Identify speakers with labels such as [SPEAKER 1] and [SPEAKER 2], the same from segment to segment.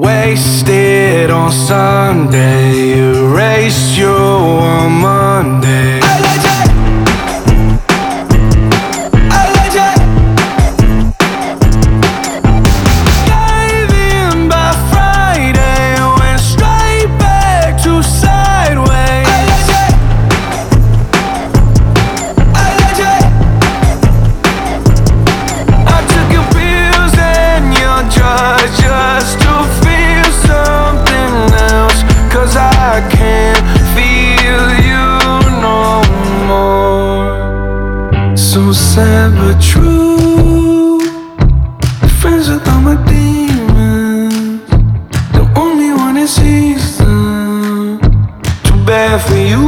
[SPEAKER 1] wasted on Sunday, erase you on Monday. Gave in by Friday, went straight back to sideways. I took your pills and your drugs just to feel something else, 'cause I can't feel you no more. So sad but true, friends with all my demons, the only one that sees them. Too bad for you.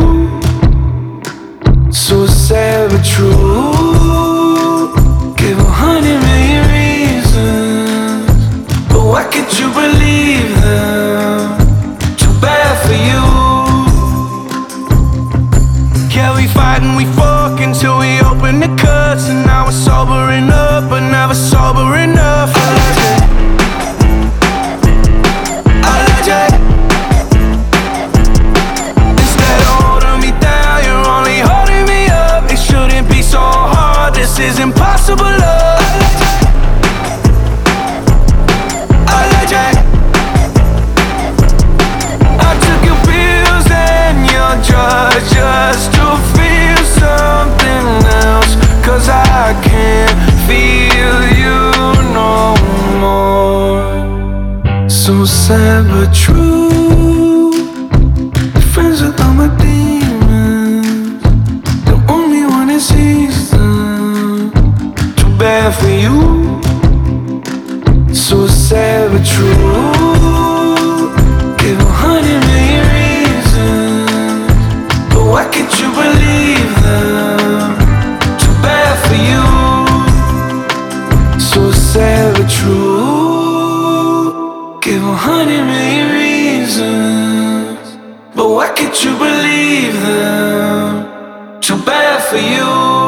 [SPEAKER 1] So sad but true, give 100 million reasons, but why can't you believe them? Too bad for you. Yeah, we fight and we fuck until we open the cuts, and now we're sobering up, but never sober enough. I like it. I like it. Instead of holding me down, you're only holding me up. It shouldn't be so hard, this is impossible love. I like it. I took your pills and your drugs just to feel something else, 'cause I can't feel you no more. So sad but true, friends with all my demons, the only one that sees them. Too bad for you. So sad but true, give 100 million reasons, but why can't you believe them? Too bad for you. So sad but true, give 100 million reasons, but why can't you believe them? Too bad for you.